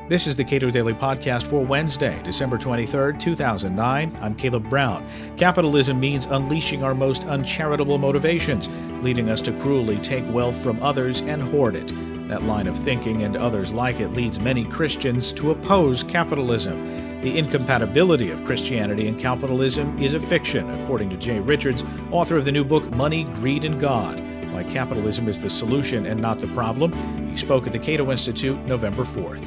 This is the Cato Daily Podcast for Wednesday, December 23rd, 2009. I'm Caleb Brown. Capitalism means unleashing our most uncharitable motivations, leading us to cruelly take wealth from others and hoard it. That line of thinking and others like it leads many Christians to oppose capitalism. The incompatibility of Christianity and capitalism is a fiction, according to Jay Richards, author of the new book Money, Greed, and God: Why Capitalism is the Solution and Not the Problem. He spoke at the Cato Institute November 4th.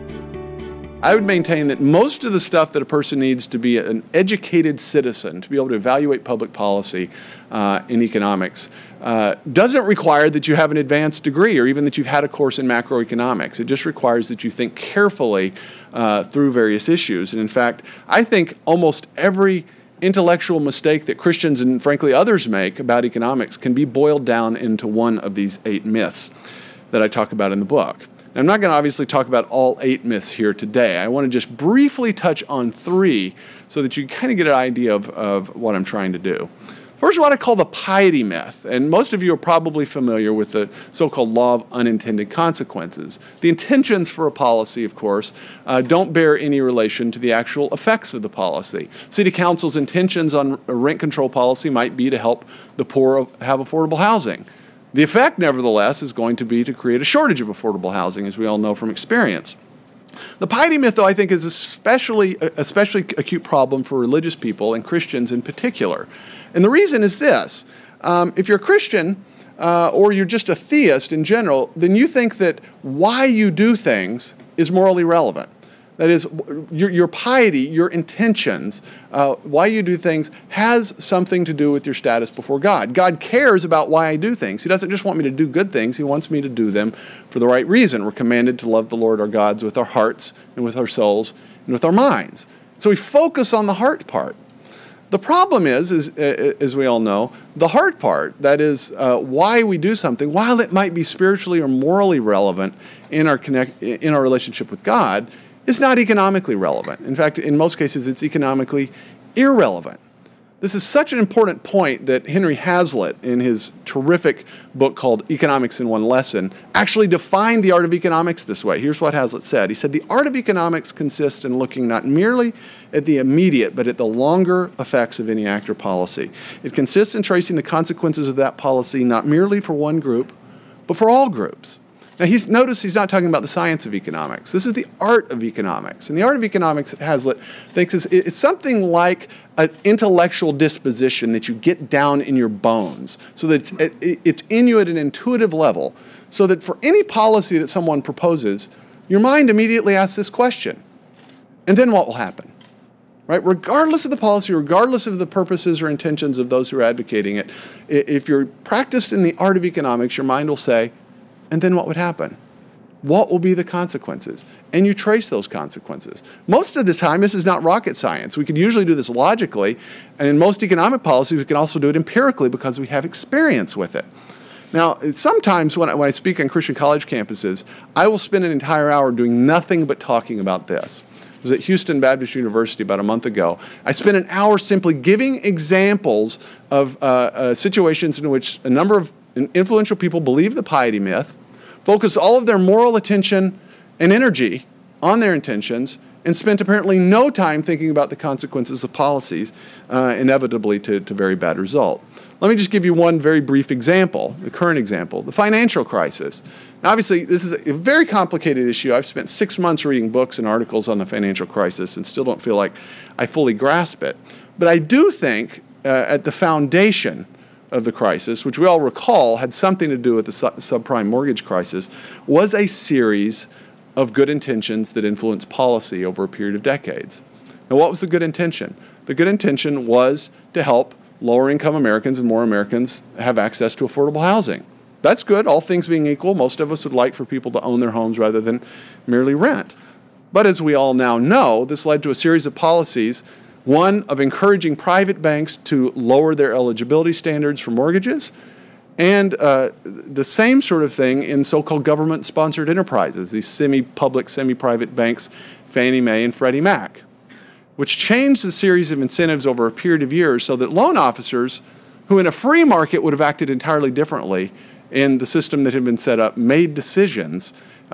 I would maintain that most of the stuff that a person needs to be an educated citizen, to be able to evaluate public policy in economics, doesn't require that you have an advanced degree or even that you've had a course in macroeconomics. It just requires that you think carefully through various issues. And in fact, I think almost every intellectual mistake that Christians and frankly others make about economics can be boiled down into one of these 8 myths that I talk about in the book. I'm not going to obviously talk about all 8 myths here today. I want to just briefly touch on 3 so that you kind of get an idea of what I'm trying to do. First, what I call the piety myth, and most of you are probably familiar with the so-called law of unintended consequences. The intentions for a policy, of course, don't bear any relation to the actual effects of the policy. City Council's intentions on a rent control policy might be to help the poor have affordable housing. The effect, nevertheless, is going to be to create a shortage of affordable housing, as we all know from experience. The piety myth, though, I think is especially acute problem for religious people and Christians in particular. And the reason is this. If you're a Christian or you're just a theist in general, then you think that why you do things is morally relevant. That is, your piety, your intentions, why you do things has something to do with your status before God. God cares about why I do things. He doesn't just want me to do good things. He wants me to do them for the right reason. We're commanded to love the Lord our God with our hearts and with our souls and with our minds. So we focus on the heart part. The problem is, as we all know, the heart part, that is why we do something, while it might be spiritually or morally relevant in our relationship with God, is not economically relevant. In fact, in most cases, it's economically irrelevant. This is such an important point that Henry Hazlitt, in his terrific book called Economics in One Lesson, actually defined the art of economics this way. Here's what Hazlitt said. He said, "The art of economics consists in looking not merely at the immediate, but at the longer effects of any act or policy. It consists in tracing the consequences of that policy not merely for one group, but for all groups." Now, notice he's not talking about the science of economics. This is the art of economics. And the art of economics, Hazlitt thinks, it's something like an intellectual disposition that you get down in your bones, so that it's in you at an intuitive level, so that for any policy that someone proposes, your mind immediately asks this question. And then what will happen? Right? Regardless of the policy, regardless of the purposes or intentions of those who are advocating it, if you're practiced in the art of economics, your mind will say, and then what would happen? What will be the consequences? And you trace those consequences. Most of the time, this is not rocket science. We could usually do this logically, and in most economic policies, we can also do it empirically because we have experience with it. Now, sometimes when I speak on Christian college campuses, I will spend an entire hour doing nothing but talking about this. I was at Houston Baptist University about a month ago. I spent an hour simply giving examples of situations in which a number of influential people believe the piety myth, focused all of their moral attention and energy on their intentions, and spent apparently no time thinking about the consequences of policies, inevitably to very bad result. Let me just give you one very brief example, the current example, the financial crisis. Now, obviously, this is a very complicated issue. I've spent 6 months reading books and articles on the financial crisis and still don't feel like I fully grasp it. But I do think at the foundation of the crisis, which we all recall had something to do with the subprime mortgage crisis, was a series of good intentions that influenced policy over a period of decades. Now, what was the good intention? The good intention was to help lower-income Americans and more Americans have access to affordable housing. That's good. All things being equal, most of us would like for people to own their homes rather than merely rent. But as we all now know, this led to a series of policies, one of encouraging private banks to lower their eligibility standards for mortgages, and the same sort of thing in so-called government-sponsored enterprises, these semi-public, semi-private banks, Fannie Mae and Freddie Mac, which changed the series of incentives over a period of years so that loan officers, who in a free market would have acted entirely differently in the system that had been set up, made decisions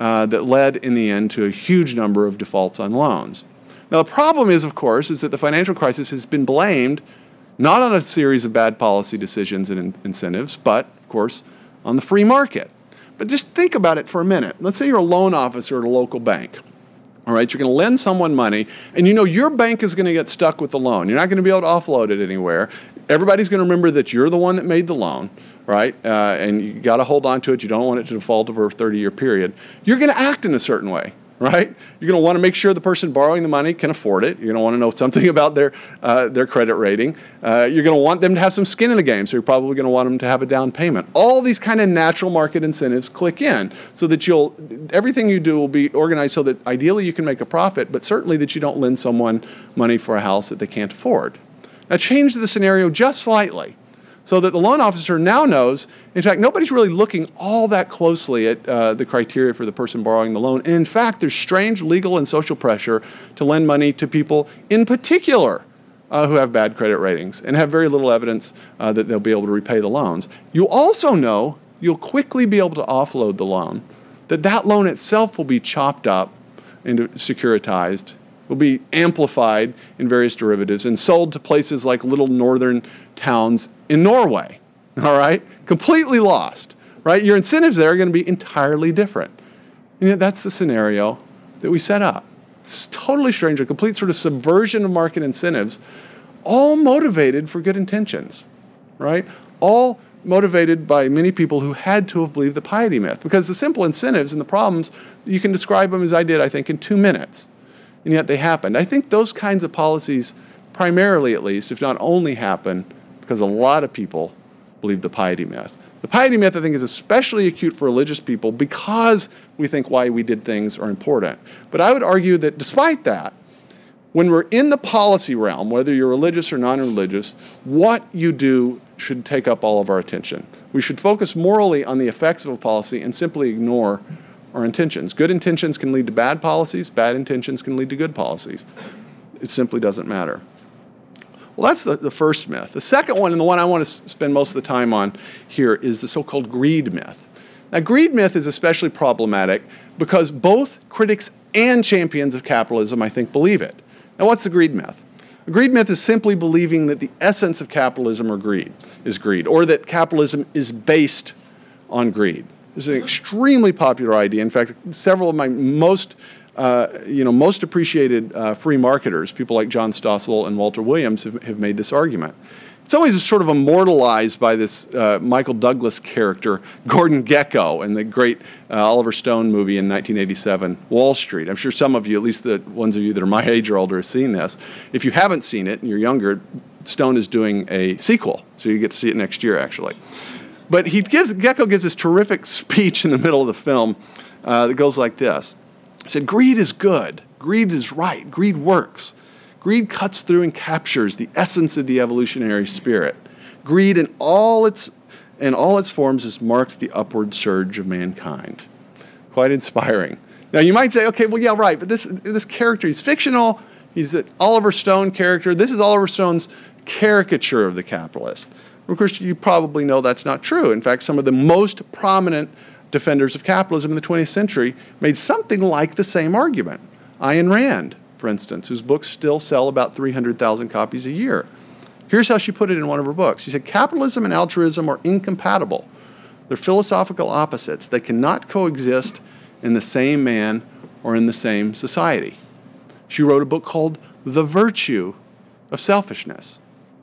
that led in the end to a huge number of defaults on loans. Now, the problem is, of course, is that the financial crisis has been blamed not on a series of bad policy decisions and incentives, but, of course, on the free market. But just think about it for a minute. Let's say you're a loan officer at a local bank. All right, you're going to lend someone money, and you know your bank is going to get stuck with the loan. You're not going to be able to offload it anywhere. Everybody's going to remember that you're the one that made the loan, right? And you got to hold on to it. You don't want it to default over a 30-year period. You're going to act in a certain way, right? You're going to want to make sure the person borrowing the money can afford it. You're going to want to know something about their credit rating. You're going to want them to have some skin in the game, so you're probably going to want them to have a down payment. All these kind of natural market incentives click in so that everything you do will be organized so that ideally you can make a profit, but certainly that you don't lend someone money for a house that they can't afford. Now change the scenario just slightly so that the loan officer now knows, in fact, nobody's really looking all that closely at the criteria for the person borrowing the loan. And in fact, there's strange legal and social pressure to lend money to people in particular who have bad credit ratings and have very little evidence that they'll be able to repay the loans. You also know you'll quickly be able to offload the loan, that loan itself will be chopped up and securitized, will be amplified in various derivatives and sold to places like little northern towns in Norway, all right? Completely lost, right? Your incentives there are going to be entirely different. And yet that's the scenario that we set up. It's totally strange, a complete sort of subversion of market incentives, all motivated for good intentions, right? All motivated by many people who had to have believed the piety myth, because the simple incentives and the problems, you can describe them as I did, I think, in 2 minutes. And yet they happened. I think those kinds of policies, primarily at least, if not only, happen because a lot of people believe the piety myth. The piety myth, I think, is especially acute for religious people because we think why we did things are important. But I would argue that despite that, when we're in the policy realm, whether you're religious or non-religious, what you do should take up all of our attention. We should focus morally on the effects of a policy and simply ignore our intentions. Good intentions can lead to bad policies. Bad intentions can lead to good policies. It simply doesn't matter. Well, that's the first myth. The second one, and the one I want to spend most of the time on here, is the so-called greed myth. Now, greed myth is especially problematic because both critics and champions of capitalism, I think, believe it. Now, what's the greed myth? The greed myth is simply believing that the essence of capitalism is greed, or that capitalism is based on greed. It's an extremely popular idea. In fact, several of my most appreciated free marketers, people like John Stossel and Walter Williams, have made this argument. It's always sort of immortalized by this Michael Douglas character, Gordon Gekko, in the great Oliver Stone movie in 1987, Wall Street. I'm sure some of you, at least the ones of you that are my age or older, have seen this. If you haven't seen it and you're younger, Stone is doing a sequel, so you get to see it next year, actually. But Gekko gives this terrific speech in the middle of the film that goes like this. He said, "Greed is good. Greed is right. Greed works. Greed cuts through and captures the essence of the evolutionary spirit. Greed in all its forms has marked the upward surge of mankind." Quite inspiring. Now you might say, okay, well, yeah, right, but this character, he's fictional. He's an Oliver Stone character. This is Oliver Stone's caricature of the capitalist. Of course, you probably know that's not true. In fact, some of the most prominent defenders of capitalism in the 20th century made something like the same argument. Ayn Rand, for instance, whose books still sell about 300,000 copies a year. Here's how she put it in one of her books. She said, "Capitalism and altruism are incompatible. They're philosophical opposites. They cannot coexist in the same man or in the same society." She wrote a book called The Virtue of Selfishness.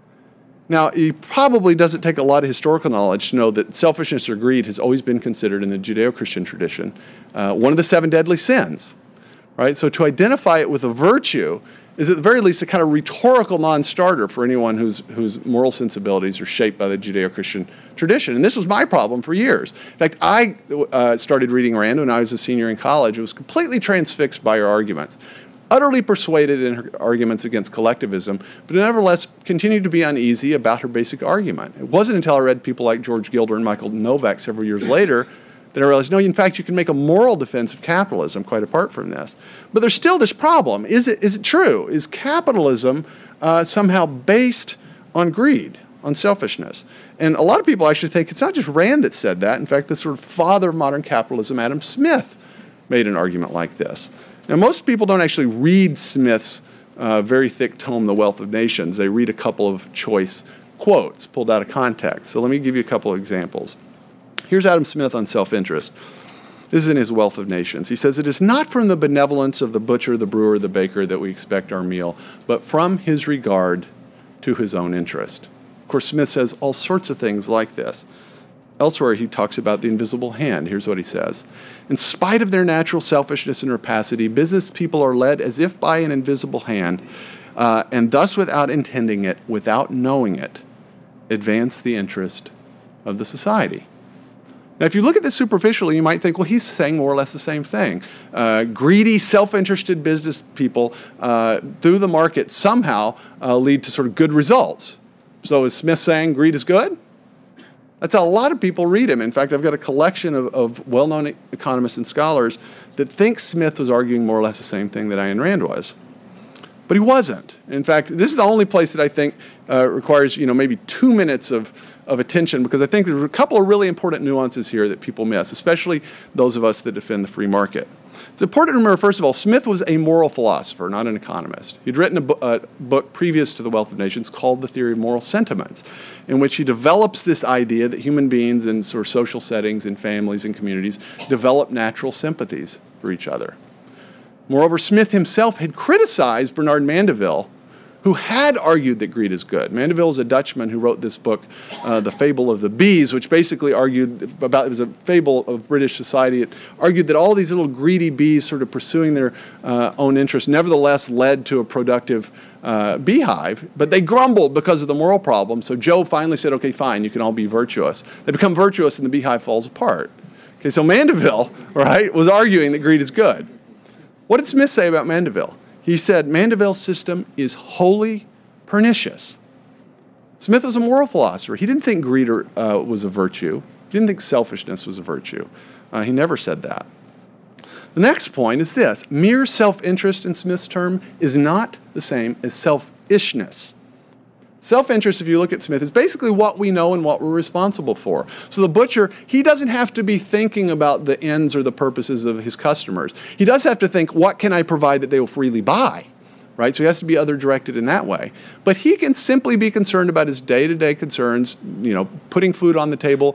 Now, it probably doesn't take a lot of historical knowledge to know that selfishness or greed has always been considered in the Judeo-Christian tradition one of the 7 deadly sins, right? So to identify it with a virtue is at the very least a kind of rhetorical non-starter for anyone whose moral sensibilities are shaped by the Judeo-Christian tradition. And this was my problem for years. In fact, I started reading Rand when I was a senior in college. I was completely transfixed by her arguments. Utterly persuaded in her arguments against collectivism, but nevertheless continued to be uneasy about her basic argument. It wasn't until I read people like George Gilder and Michael Novak several years later that I realized, no, in fact, you can make a moral defense of capitalism quite apart from this. But there's still this problem. Is it true? Is capitalism somehow based on greed, on selfishness? And a lot of people actually think it's not just Rand that said that. In fact, the sort of father of modern capitalism, Adam Smith, made an argument like this. Now, most people don't actually read Smith's very thick tome, The Wealth of Nations. They read a couple of choice quotes pulled out of context. So let me give you a couple of examples. Here's Adam Smith on self-interest. This is in his Wealth of Nations. He says, "It is not from the benevolence of the butcher, the brewer, the baker that we expect our meal, but from his regard to his own interest." Of course, Smith says all sorts of things like this. Elsewhere, he talks about the invisible hand. Here's what he says. "In spite of their natural selfishness and rapacity, business people are led as if by an invisible hand, and thus without intending it, without knowing it, advance the interest of the society." Now, if you look at this superficially, you might think, well, he's saying more or less the same thing. Greedy, self-interested business people through the market somehow lead to sort of good results. So is Smith saying greed is good? That's how a lot of people read him. In fact, I've got a collection of well-known economists and scholars that think Smith was arguing more or less the same thing that Ayn Rand was. But he wasn't. In fact, this is the only place that I think requires, maybe 2 minutes of attention, because I think there's a couple of really important nuances here that people miss, especially those of us that defend the free market. It's important to remember, first of all, Smith was a moral philosopher, not an economist. He'd written a book previous to The Wealth of Nations called The Theory of Moral Sentiments, in which he develops this idea that human beings in sort of social settings and families and communities develop natural sympathies for each other. Moreover, Smith himself had criticized Bernard Mandeville, who had argued that greed is good. Mandeville is a Dutchman who wrote this book, The Fable of the Bees, which basically argued about, it was a fable of British society. It argued that all these little greedy bees sort of pursuing their own interests nevertheless led to a productive beehive, but they grumbled because of the moral problem. So Joe finally said, okay, fine, you can all be virtuous. They become virtuous and the beehive falls apart. Okay, so Mandeville, right, was arguing that greed is good. What did Smith say about Mandeville? He said, Mandeville's system is wholly pernicious. Smith was a moral philosopher. He didn't think greed was a virtue. He didn't think selfishness was a virtue. He never said that. The next point is this. Mere self-interest, in Smith's term, is not the same as selfishness. Self-interest, if you look at Smith, is basically what we know and what we're responsible for. So the butcher, he doesn't have to be thinking about the ends or the purposes of his customers. He does have to think, what can I provide that they will freely buy? Right? So he has to be other-directed in that way. But he can simply be concerned about his day-to-day concerns, putting food on the table,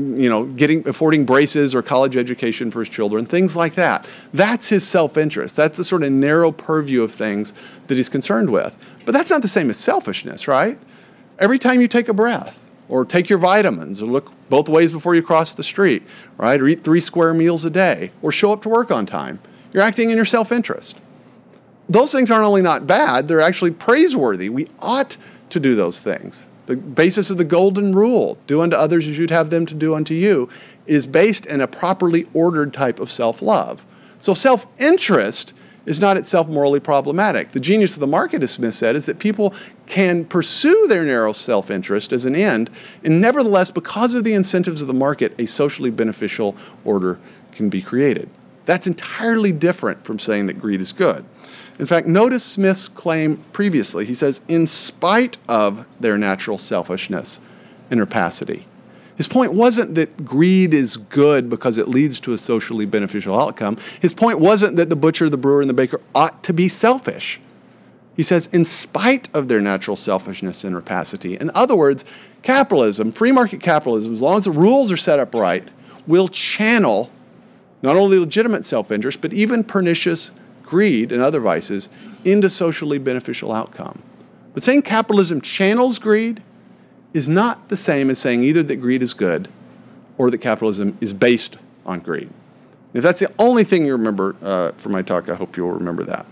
affording braces or college education for his children, things like that. That's his self-interest. That's the sort of narrow purview of things that he's concerned with. But that's not the same as selfishness, right? Every time you take a breath, or take your vitamins, or look both ways before you cross the street, right? Or eat 3 square meals a day, or show up to work on time, you're acting in your self-interest. Those things aren't only not bad, they're actually praiseworthy. We ought to do those things. The basis of the golden rule, do unto others as you'd have them to do unto you, is based in a properly ordered type of self-love. So self-interest is not itself morally problematic. The genius of the market, as Smith said, is that people can pursue their narrow self-interest as an end, and nevertheless, because of the incentives of the market, a socially beneficial order can be created. That's entirely different from saying that greed is good. In fact, notice Smith's claim previously. He says, in spite of their natural selfishness and rapacity. His point wasn't that greed is good because it leads to a socially beneficial outcome. His point wasn't that the butcher, the brewer, and the baker ought to be selfish. He says, in spite of their natural selfishness and rapacity. In other words, capitalism, free market capitalism, as long as the rules are set up right, will channel not only legitimate self-interest, but even pernicious greed and other vices into socially beneficial outcome. But saying capitalism channels greed is not the same as saying either that greed is good or that capitalism is based on greed. If that's the only thing you remember from my talk, I hope you'll remember that.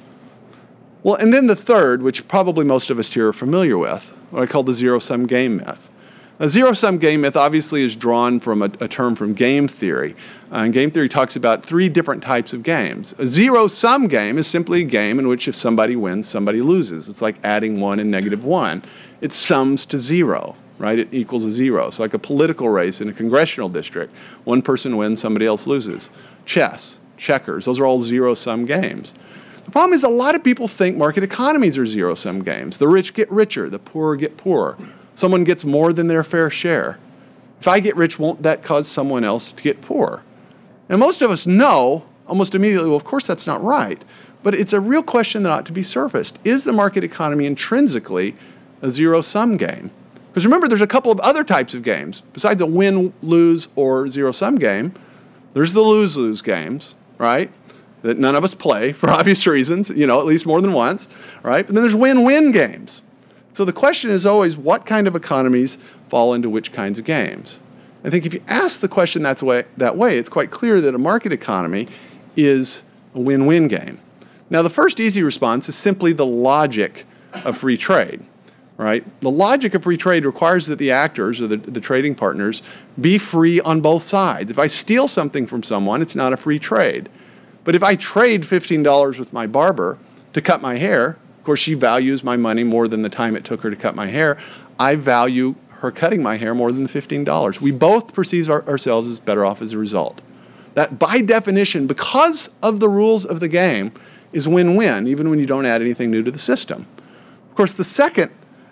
Well, and then the third, which probably most of us here are familiar with, what I call the zero-sum game myth. A zero-sum game myth obviously is drawn from a term from game theory. And game theory talks about 3 different types of games. A zero-sum game is simply a game in which if somebody wins, somebody loses. It's like adding 1 and -1. It sums to 0, right? It equals a 0. So like a political race in a congressional district. One person wins, somebody else loses. Chess, checkers, those are all zero-sum games. The problem is a lot of people think market economies are zero-sum games. The rich get richer, the poor get poorer. Someone gets more than their fair share. If I get rich, won't that cause someone else to get poor? And most of us know almost immediately, well, of course that's not right. But it's a real question that ought to be surfaced. Is the market economy intrinsically a zero-sum game? Because remember, there's a couple of other types of games. Besides a win, lose, or zero-sum game, there's the lose-lose games, right? That none of us play for obvious reasons, at least more than once, right? But then there's win-win games. So the question is always, what kind of economies fall into which kinds of games? I think if you ask the question that way, it's quite clear that a market economy is a win-win game. Now, the first easy response is simply the logic of free trade, right? The logic of free trade requires that the actors or the trading partners be free on both sides. If I steal something from someone, it's not a free trade. But if I trade $15 with my barber to cut my hair, of course, she values my money more than the time it took her to cut my hair. I value her cutting my hair more than the $15. We both perceive ourselves as better off as a result. That, by definition, because of the rules of the game, is win-win, even when you don't add anything new to the system. Of course, the second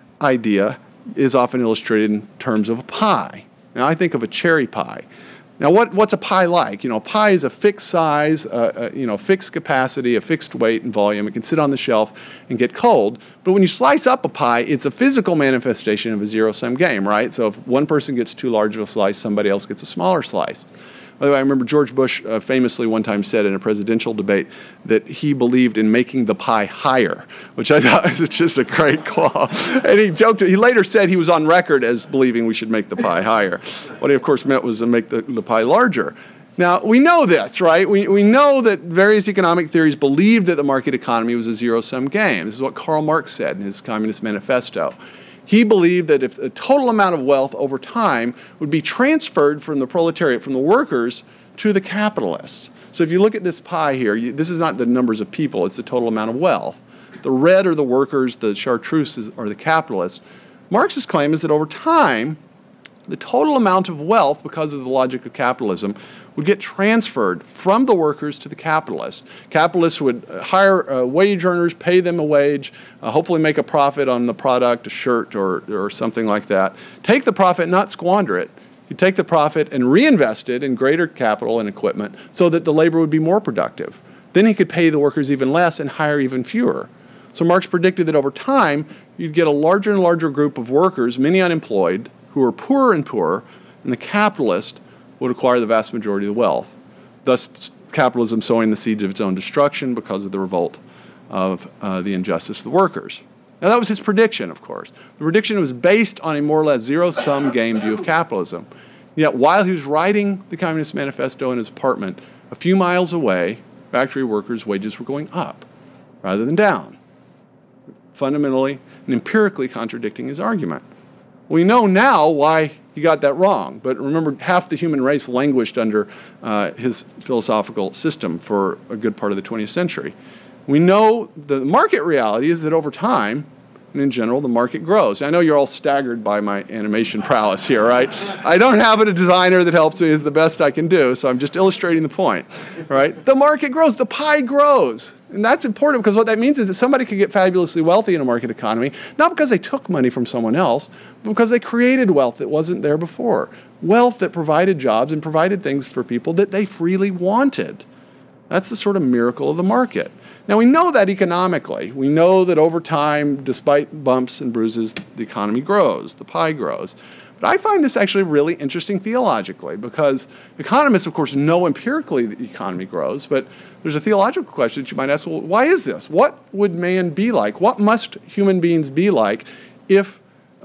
idea is often illustrated in terms of a pie. Now, I think of a cherry pie. Now, what's a pie like? A pie is a fixed size, fixed capacity, a fixed weight and volume. It can sit on the shelf and get cold. But when you slice up a pie, it's a physical manifestation of a zero-sum game, right? So if one person gets too large of a slice, somebody else gets a smaller slice. By the way, I remember George Bush famously one time said in a presidential debate that he believed in making the pie higher, which I thought was just a great quote. And he later said he was on record as believing we should make the pie higher. What he, of course, meant was to make the pie larger. Now, we know this, right? We know that various economic theories believed that the market economy was a zero-sum game. This is what Karl Marx said in his Communist Manifesto. He believed that if the total amount of wealth over time would be transferred from the proletariat, from the workers, to the capitalists. So if you look at this pie here, this is not the numbers of people, it's the total amount of wealth. The red are the workers, the chartreuse are the capitalists. Marx's claim is that over time, the total amount of wealth, because of the logic of capitalism, would get transferred from the workers to the capitalists. Capitalists would hire wage earners, pay them a wage, hopefully make a profit on the product, a shirt or something like that. Take the profit, not squander it. You take the profit and reinvest it in greater capital and equipment so that the labor would be more productive. Then he could pay the workers even less and hire even fewer. So Marx predicted that over time, you'd get a larger and larger group of workers, many unemployed, who are poorer and poorer, and the capitalist would acquire the vast majority of the wealth. Thus, capitalism sowing the seeds of its own destruction because of the revolt of the injustice of the workers. Now, that was his prediction, of course. The prediction was based on a more or less zero-sum game view of capitalism. Yet, while he was writing the Communist Manifesto in his apartment, a few miles away, factory workers' wages were going up rather than down, fundamentally and empirically contradicting his argument. We know now why he got that wrong, but remember, half the human race languished under his philosophical system for a good part of the 20th century. We know the market reality is that over time, and in general, the market grows. I know you're all staggered by my animation prowess here, right? I don't have a designer that helps me is the best I can do, so I'm just illustrating the point, right? The market grows, the pie grows. And that's important because what that means is that somebody could get fabulously wealthy in a market economy, not because they took money from someone else, but because they created wealth that wasn't there before. Wealth that provided jobs and provided things for people that they freely wanted. That's the sort of miracle of the market. Now, we know that economically. We know that over time, despite bumps and bruises, the economy grows, the pie grows. But I find this actually really interesting theologically because economists, of course, know empirically the economy grows, but there's a theological question that you might ask, well, why is this? What would man be like? What must human beings be like if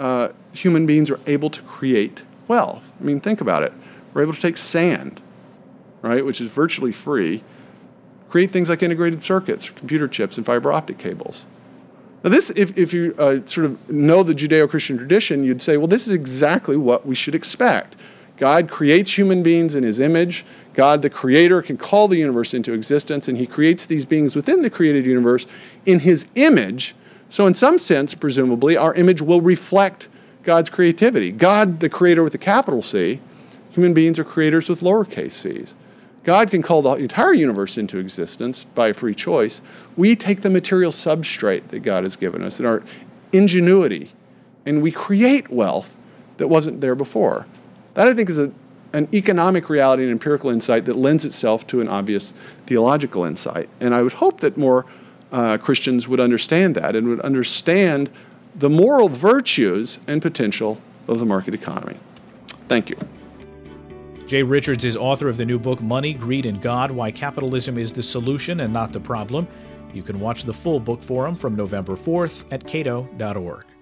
human beings are able to create wealth? I mean, think about it. We're able to take sand, right, which is virtually free, create things like integrated circuits, computer chips, and fiber optic cables. Now this, if you sort of know the Judeo-Christian tradition, you'd say, well, this is exactly what we should expect. God creates human beings in his image. God, the creator, can call the universe into existence, and he creates these beings within the created universe in his image. So in some sense, presumably, our image will reflect God's creativity. God, the creator with a capital C, human beings are creators with lowercase c's. God can call the entire universe into existence by a free choice. We take the material substrate that God has given us and our ingenuity, and we create wealth that wasn't there before. That, I think, is a an economic reality and empirical insight that lends itself to an obvious theological insight. And I would hope that more Christians would understand that and would understand the moral virtues and potential of the market economy. Thank you. Jay Richards is author of the new book, Money, Greed, and God, Why Capitalism is the Solution and Not the Problem. You can watch the full book forum from November 4th at cato.org.